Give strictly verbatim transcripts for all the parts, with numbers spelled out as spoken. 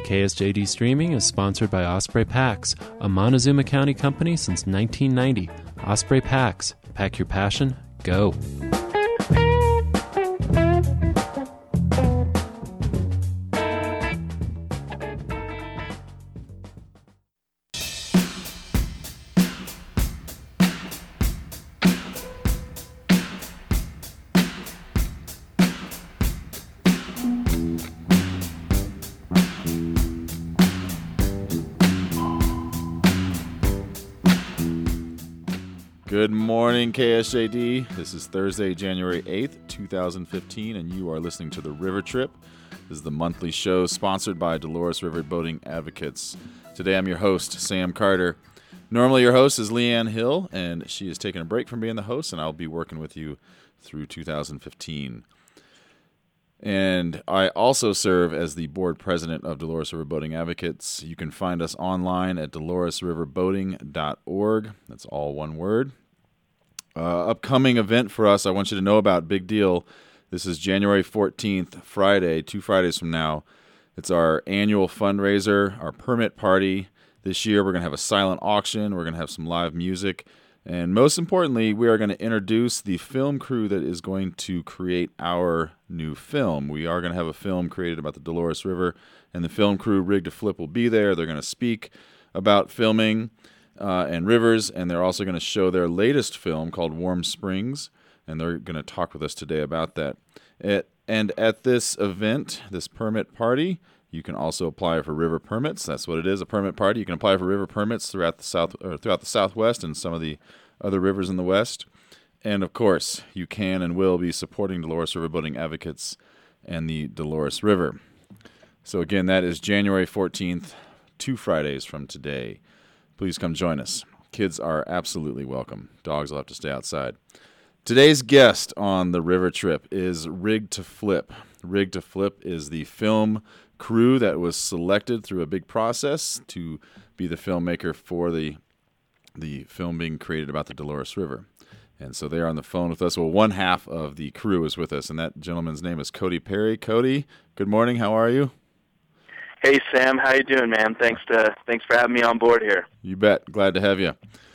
K S J D Streaming is sponsored by Osprey Packs, a Montezuma County company since nineteen ninety. Osprey Packs. Pack your passion. Go. Good morning, K S J D. This is Thursday, January eighth, twenty fifteen, and you are listening to The River Trip. This is the monthly show sponsored by Dolores River Boating Advocates. Today I'm your host, Sam Carter. Normally your host is Leanne Hill, and she is taking a break from being the host, and I'll be working with you through two thousand fifteen. And I also serve as the board president of Dolores River Boating Advocates. You can find us online at dolores river boating dot org. That's all one word. Uh, upcoming event for us, I want you to know about, big deal. This is January fourteenth, Friday, two Fridays from now. It's our annual fundraiser, our permit party. This year we're going to have a silent auction. We're going to have some live music. And most importantly, we are going to introduce the film crew that is going to create our new film. We are going to have a film created about the Dolores River, and the film crew, Rig to Flip, will be there. They're going to speak about filming uh, and rivers, and they're also going to show their latest film called Warm Springs, and they're going to talk with us today about that. At, and at this event, this permit party, you can also apply for river permits. That's what it is, a permit party. You can apply for river permits throughout the south, or throughout the Southwest and some of the other rivers in the West. And of course, you can and will be supporting Dolores River Boating Advocates and the Dolores River. So again, that is January fourteenth, two Fridays from today. Please come join us. Kids are absolutely welcome. Dogs will have to stay outside. Today's guest on the River Trip is Rig to Flip. Rig to Flip is the film crew that was selected through a big process to be the filmmaker for the the film being created about the Dolores River. And so they are on the phone with us. Well, one half of the crew is with us, and that gentleman's name is Cody Perry. Cody, good morning. How are you? Hey, Sam. How you doing, man? Thanks to thanks for having me on board here. You bet. Glad to have you.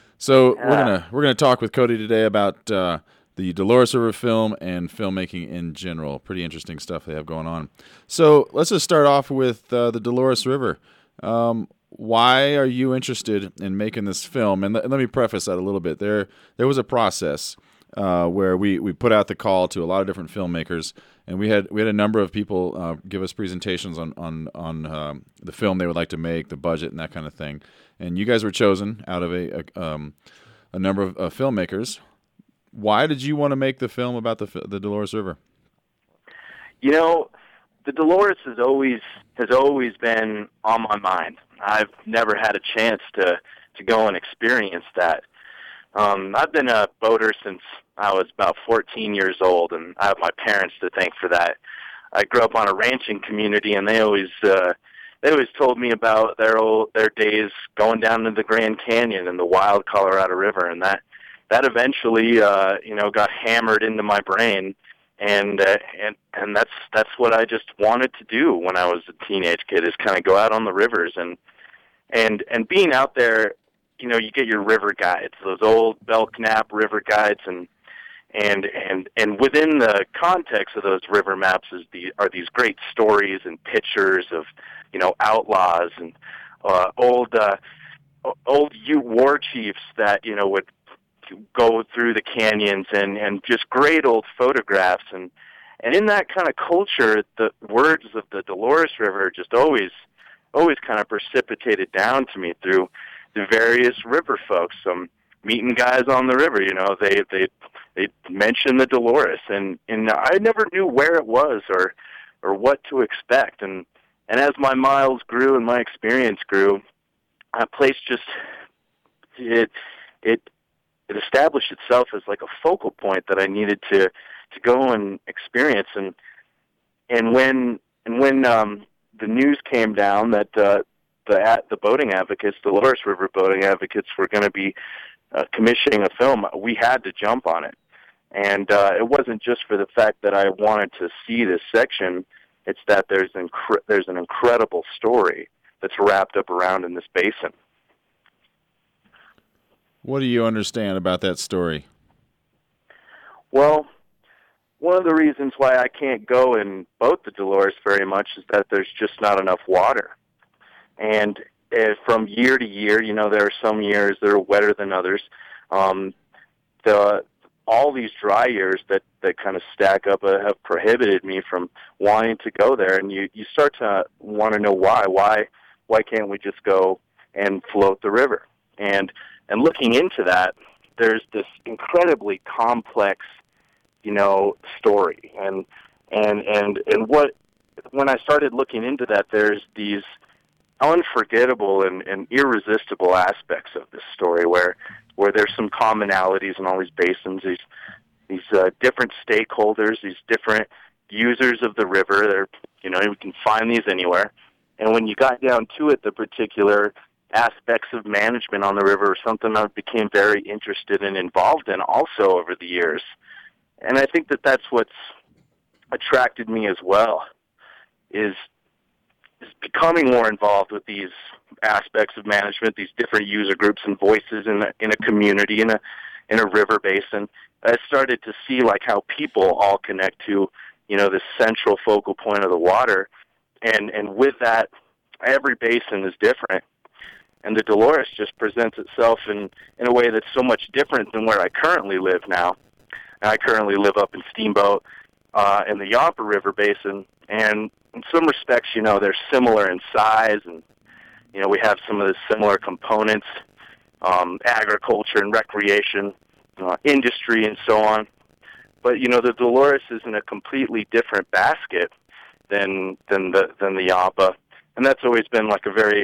So Yeah. we're gonna we're gonna talk with Cody today about uh, the Dolores River film and filmmaking in general. Pretty interesting stuff they have going on. So let's just start off with uh, the Dolores River. Um, why are you interested in making this film? And, th- and let me preface that a little bit. There there was a process uh, where we, we put out the call to a lot of different filmmakers, and we had we had a number of people uh, give us presentations on on on um, the film they would like to make, the budget, and that kind of thing. And you guys were chosen out of a a, um, a number of uh, filmmakers. Why did you want to make the film about the the Dolores River? You know, the Dolores has always has always been on my mind. I've never had a chance to to go and experience that. Um, I've been a boater since I was about fourteen years old, and I have my parents to thank for that. I grew up on a ranching community, and they always uh, they always told me about their old their days going down to the Grand Canyon and the wild Colorado River, and that. That eventually, uh, you know, got hammered into my brain, and uh, and and that's that's what I just wanted to do when I was a teenage kid, is kind of go out on the rivers and and and being out there. You know, you get your river guides, those old Belknap river guides, and and and and within the context of those river maps is the are these great stories and pictures of, you know, outlaws and uh, old uh, old Ute war chiefs that, you know, would go through the canyons, and, and just great old photographs. And, and in that kind of culture, the words of the Dolores River just always always kind of precipitated down to me through the various river folks. Um, meeting guys on the river, you know, they they they mention the Dolores, and, and I never knew where it was or or what to expect. And and as my miles grew and my experience grew, that place just it it it established itself as like a focal point that I needed to, to go and experience. And and when and when um, the news came down that uh, the at the boating advocates, the Dolores River Boating Advocates, were going to be uh, commissioning a film, we had to jump on it. And uh, it wasn't just for the fact that I wanted to see this section. It's that there's incre- there's an incredible story that's wrapped up around in this basin. What do you understand about that story? Well, one of the reasons why I can't go and boat the Dolores very much is that there's just not enough water. And uh, from year to year, you know, there are some years that are wetter than others. Um, the all these dry years that, that kind of stack up uh, have prohibited me from wanting to go there. And you, you start to want to know why. Why why can't we just go and float the river? And and looking into that, there's this incredibly complex, you know, story. And and and and what when I started looking into that, there's these unforgettable and, and irresistible aspects of this story where where there's some commonalities in all these basins, these these uh, different stakeholders, these different users of the river. They're, you know, we can find these anywhere. And when you got down to it, the particular aspects of management on the river are something I became very interested and involved in also over the years. And I think that that's what's attracted me as well, is is becoming more involved with these aspects of management, these different user groups and voices in a, in a community, in a in a river basin. I started to see like how people all connect to, you know, this central focal point of the water, and and with that, every basin is different, and the Dolores just presents itself in in a way that's so much different than where I currently live now. I currently live up in Steamboat uh, in the Yampa River Basin, and in some respects, you know, they're similar in size, and, you know, we have some of the similar components, um, agriculture and recreation, uh, industry, and so on. But, you know, the Dolores is in a completely different basket than than the than the Yampa, and that's always been like a very,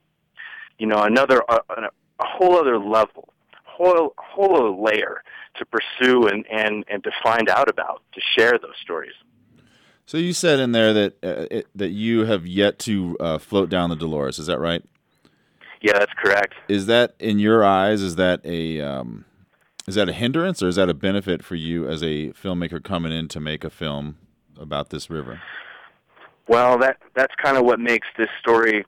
you know, another a, a whole other level, whole whole other layer to pursue and, and, and to find out about, to share those stories. So you said in there that uh, it, that you have yet to uh, float down the Dolores. Is that right? Yeah, that's correct. Is that, in your eyes, is that a um, is that a hindrance or is that a benefit for you as a filmmaker coming in to make a film about this river? Well, that that's kind of what makes this story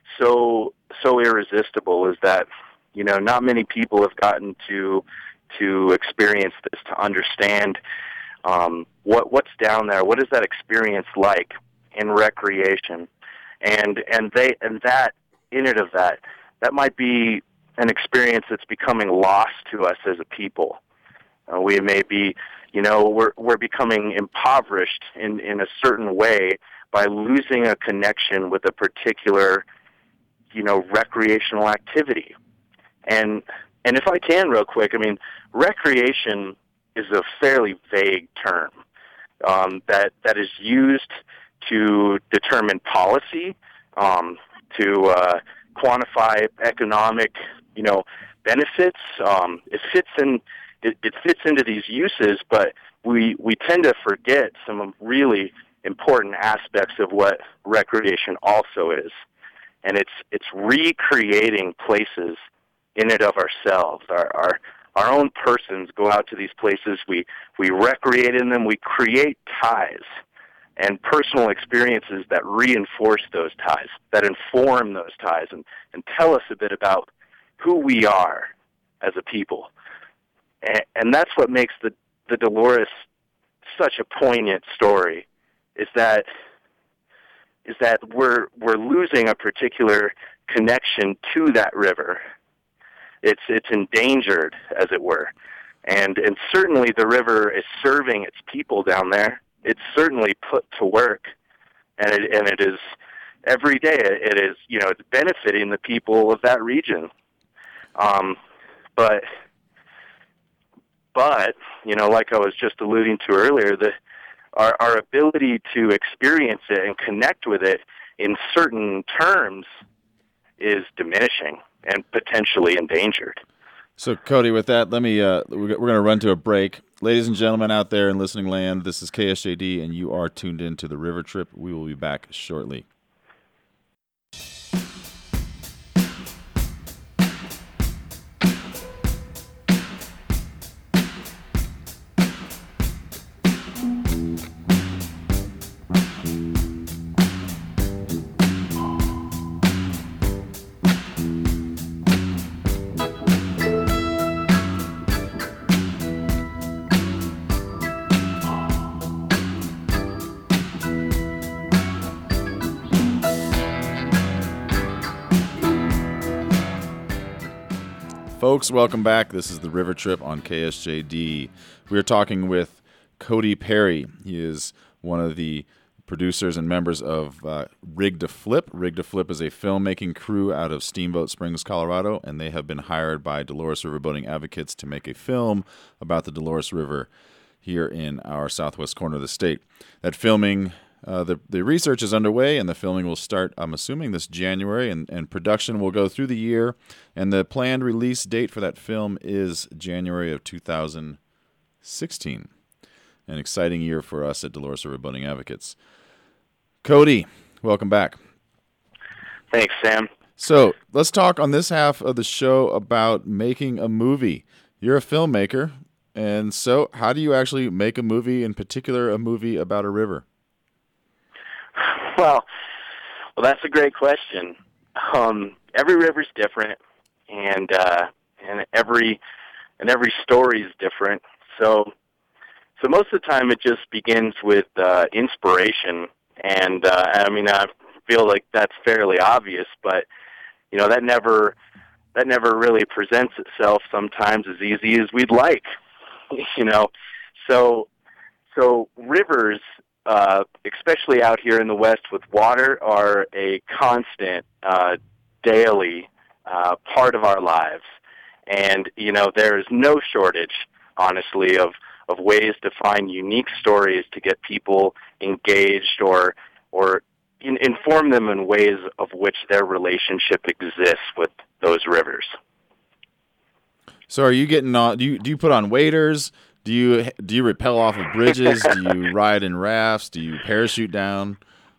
so so irresistible, is that, you know, not many people have gotten to to experience this, to understand um, what what's down there. What is that experience like in recreation? And and they and that in it of that that might be an experience that's becoming lost to us as a people. Uh, we may be, you know, we're we're becoming impoverished in in a certain way by losing a connection with a particular, you know, recreational activity. And and if I can real quick, I mean, recreation is a fairly vague term um, that that is used to determine policy, um, to uh, quantify economic, you know, benefits. Um, it fits in. It, it fits into these uses, but we we tend to forget some really important aspects of what recreation also is, and it's it's recreating places in and of ourselves. Our, our our own persons go out to these places. We we recreate in them. We create ties and personal experiences that reinforce those ties, that inform those ties, and, and tell us a bit about who we are as a people. And, and that's what makes the the Dolores such a poignant story. Is that is that we're we're losing a particular connection to that river. It's it's endangered, as it were, and and certainly the river is serving its people down there. It's certainly put to work, and it and it is every day. It is, you know, it's benefiting the people of that region. Um, but but you know, like I was just alluding to earlier, the our our ability to experience it and connect with it in certain terms is diminishing and potentially endangered. So, Cody, with that, let me. Uh, we're going to run to a break. Ladies and gentlemen out there in listening land, this is K S J D, and you are tuned in to the River Trip. We will be back shortly. Folks, welcome back. This is the River Trip on K S J D. We're talking with Cody Perry. He is one of the producers and members of uh, Rig to Flip. Rig to Flip is a filmmaking crew out of Steamboat Springs, Colorado, and they have been hired by Dolores River Boating Advocates to make a film about the Dolores River here in our southwest corner of the state. That filming, uh, the, the research is underway, and the filming will start, I'm assuming, this January, and, and production will go through the year, and the planned release date for that film is January of two thousand sixteen. An exciting year for us at Dolores River Boating Advocates. Cody, welcome back. Thanks, Sam. So let's talk on this half of the show about making a movie. You're a filmmaker, and so how do you actually make a movie, in particular a movie about a river? Well, well, that's a great question. Um, every river's different, and uh, and every and every story is different. So. So most of the time it just begins with uh, inspiration, and uh, I mean I feel like that's fairly obvious, but you know that never that never really presents itself sometimes as easy as we'd like, you know. So so rivers, uh, especially out here in the West with water, are a constant, uh, daily uh, part of our lives, and you know there is no shortage, honestly, of of ways to find unique stories to get people engaged or or in, inform them in ways of which their relationship exists with those rivers. So are you getting on, do you, do you put on waders? Do you, do you rappel off of bridges? Do you ride in rafts? Do you parachute down?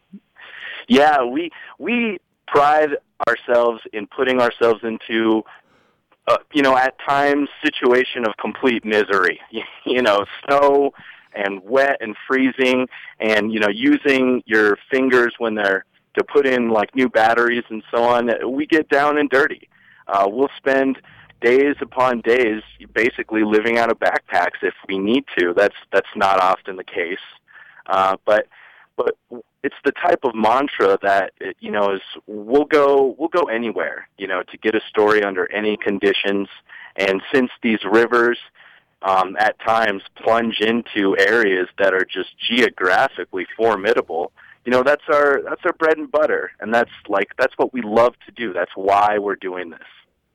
Yeah, we, we pride ourselves in putting ourselves into Uh, you know, at times, situation of complete misery. You know, snow and wet and freezing, and you know, using your fingers when they're to put in like new batteries and so on. We get down and dirty. Uh, we'll spend days upon days, basically living out of backpacks if we need to. That's that's not often the case, uh, but but it's the type of mantra that, you know, is we'll go we'll go anywhere, you know, to get a story under any conditions. And since these rivers um, at times plunge into areas that are just geographically formidable, you know, that's our that's our bread and butter, and that's like that's what we love to do. That's why we're doing this.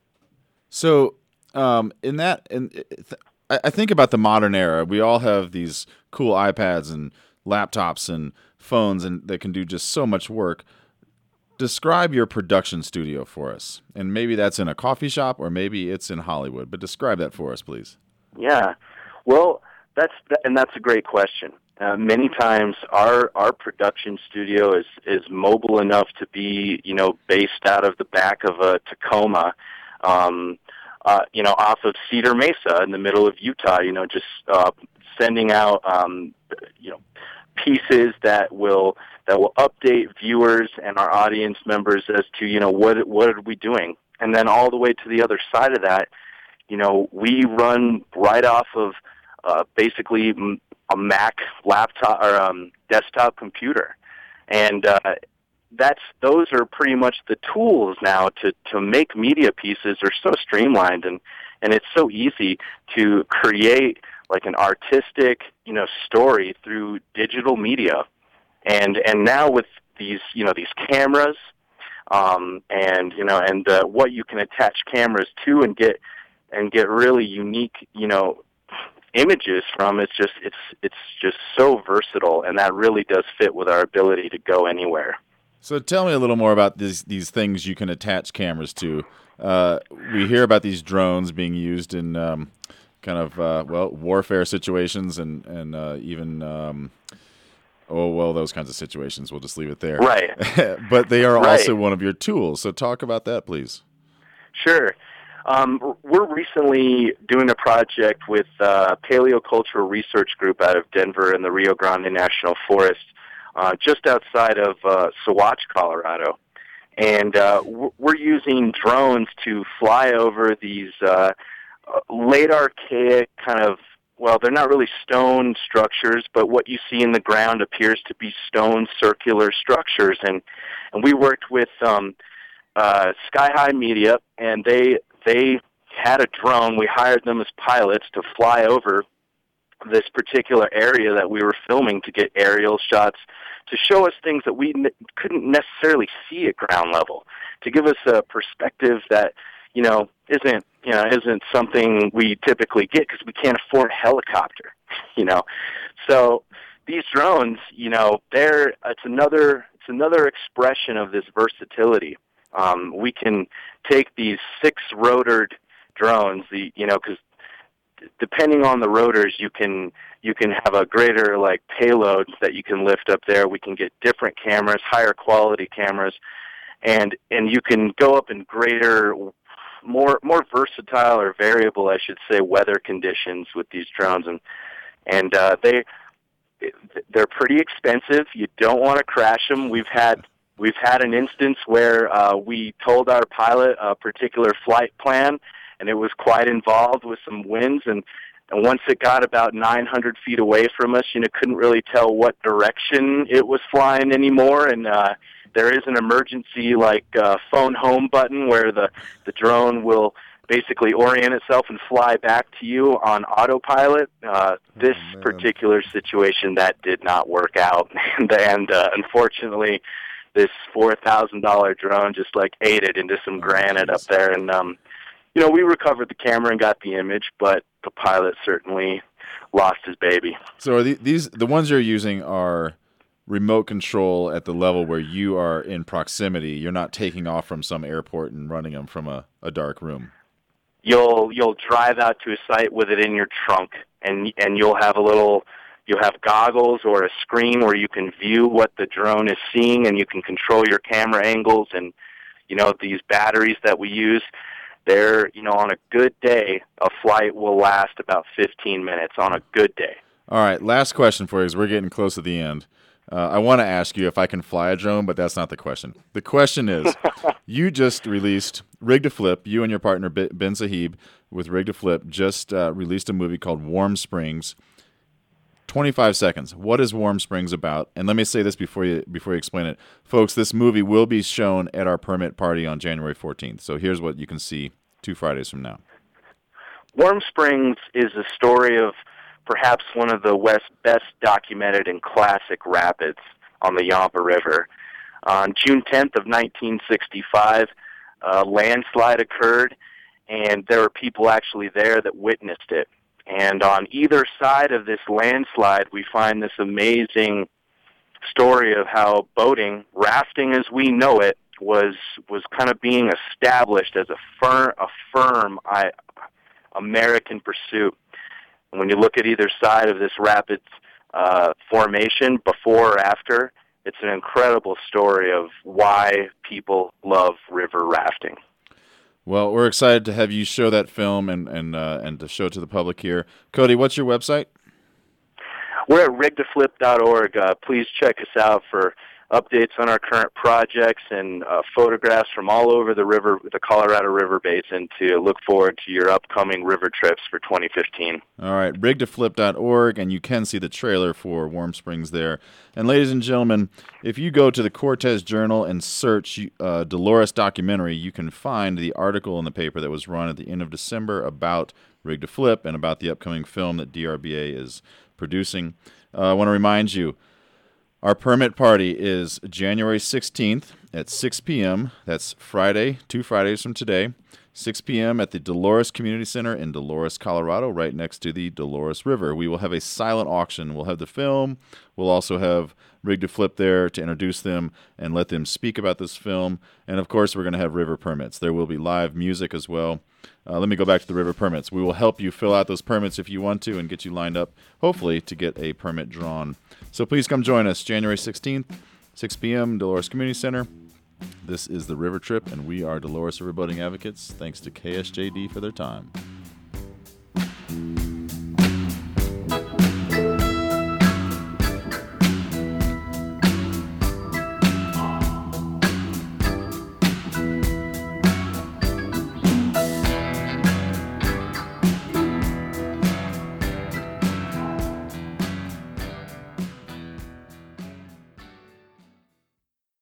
So, um, in that, in I think about the modern era. We all have these cool iPads and laptops and phones, and that can do just so much work. Describe your production studio for us, and maybe that's in a coffee shop, or maybe it's in Hollywood. But describe that for us, please. Yeah, well, that's and that's a great question. Uh, many times, our our production studio is is mobile enough to be, you know, based out of the back of a Tacoma, um, uh, you know, off of Cedar Mesa in the middle of Utah. You know, just uh, sending out, um, you know, pieces that will that will update viewers and our audience members as to, you know, what what are we doing, and then all the way to the other side of that, you know, we run right off of uh, basically a Mac laptop or um, desktop computer, and uh, that's those are pretty much the tools now to to make media pieces are so streamlined, and and it's so easy to create like an artistic, you know, story through digital media. And and now with these, you know, these cameras, um, and you know, and uh, what you can attach cameras to and get and get really unique, you know, images from, it's just it's it's just so versatile, and that really does fit with our ability to go anywhere. So tell me a little more about these these things you can attach cameras to. Uh, we hear about these drones being used in um, kind of uh, well warfare situations, and and uh, even. Um, Oh, well, those kinds of situations. We'll just leave it there. Right. But they are right. also one of your tools. So talk about that, please. Sure. Um, we're recently doing a project with uh, Paleocultural Research Group out of Denver in the Rio Grande National Forest, uh, just outside of uh, Saguache, Colorado. And uh, we're using drones to fly over these uh, late archaic kind of, well, they're not really stone structures, but what you see in the ground appears to be stone circular structures. And, and we worked with um, uh, Sky High Media, and they they had a drone. We hired them as pilots to fly over this particular area that we were filming to get aerial shots to show us things that we n- couldn't necessarily see at ground level, to give us a perspective that, you know, isn't, you know, isn't something we typically get because we can't afford a helicopter, you know. So these drones, you know, they're, it's another, it's another expression of this versatility. Um, we can take these six-rotored drones, the, you know, because depending on the rotors, you can you can have a greater like payload that you can lift up there. We can get different cameras, higher quality cameras, and and you can go up in greater, more more versatile or variable, I should say, weather conditions with these drones, and and uh, they they're pretty expensive. You don't want to crash them. We've had we've had an instance where uh, we told our pilot a particular flight plan, and it was quite involved with some winds, and, and once it got about nine hundred feet away from us, you know, couldn't really tell what direction it was flying anymore, and uh, there is an emergency, like, uh, phone home button where the, the drone will basically orient itself and fly back to you on autopilot. Uh, this oh, particular situation, that did not work out, and, and uh, unfortunately, this four thousand dollars drone just, like, ate it into some oh, granite geez. up there, and, um, you know, we recovered the camera and got the image, but the pilot certainly lost his baby. So are the, these the ones you're using are remote control at the level where you are in proximity? You're not taking off from some airport and running them from a, a dark room. You'll you'll drive out to a site with it in your trunk, and and you'll have a little you'll have goggles or a screen where you can view what the drone is seeing, and you can control your camera angles. And you know, these batteries that we use, they're, you know, on a good day, a flight will last about fifteen minutes on a good day. All right, last question for you, because we're getting close to the end. Uh, I want to ask you if I can fly a drone, but that's not the question. The question is, you just released Rig to Flip. You and your partner, Ben Sahib, with Rig to Flip, just uh, released a movie called Warm Springs. twenty-five seconds. What is Warm Springs about? And let me say this before you before you explain it. Folks, this movie will be shown at our permit party on January fourteenth. So here's what you can see two Fridays from now. Warm Springs is a story of perhaps one of the West's best documented and classic rapids on the Yampa River. On June tenth of nineteen sixty-five, a landslide occurred, and there were people actually there that witnessed it. And on either side of this landslide, we find this amazing story of how boating, rafting as we know it, was was kind of being established as a firm, a firm I, American pursuit. And when you look at either side of this rapid uh, formation, before or after, it's an incredible story of why people love river rafting. Well, we're excited to have you show that film and and uh, and to show it to the public here. Cody, what's your website? We're at rig to flip dot org. Uh, please check us out for updates on our current projects and uh, photographs from all over the river, the Colorado River Basin, to look forward to your upcoming river trips for twenty fifteen. All right, rig to flip dot org, and you can see the trailer for Warm Springs there. And ladies and gentlemen, if you go to the Cortez Journal and search uh, Dolores documentary, you can find the article in the paper that was run at the end of December about Rig to Flip and about the upcoming film that D R B A is producing. Uh, I want to remind you, our permit party is January sixteenth at six p.m. That's Friday, two Fridays from today, six p.m. at the Dolores Community Center in Dolores, Colorado, right next to the Dolores River. We will have a silent auction. We'll have the film. We'll also have Rig to Flip there to introduce them and let them speak about this film. And, of course, we're going to have river permits. There will be live music as well. Uh, let me go back to the river permits. We will help you fill out those permits if you want to and get you lined up, hopefully, to get a permit drawn. So please come join us January sixteenth, six p.m., Dolores Community Center. This is the River Trip, and we are Dolores Riverboating Advocates. Thanks to K S J D for their time.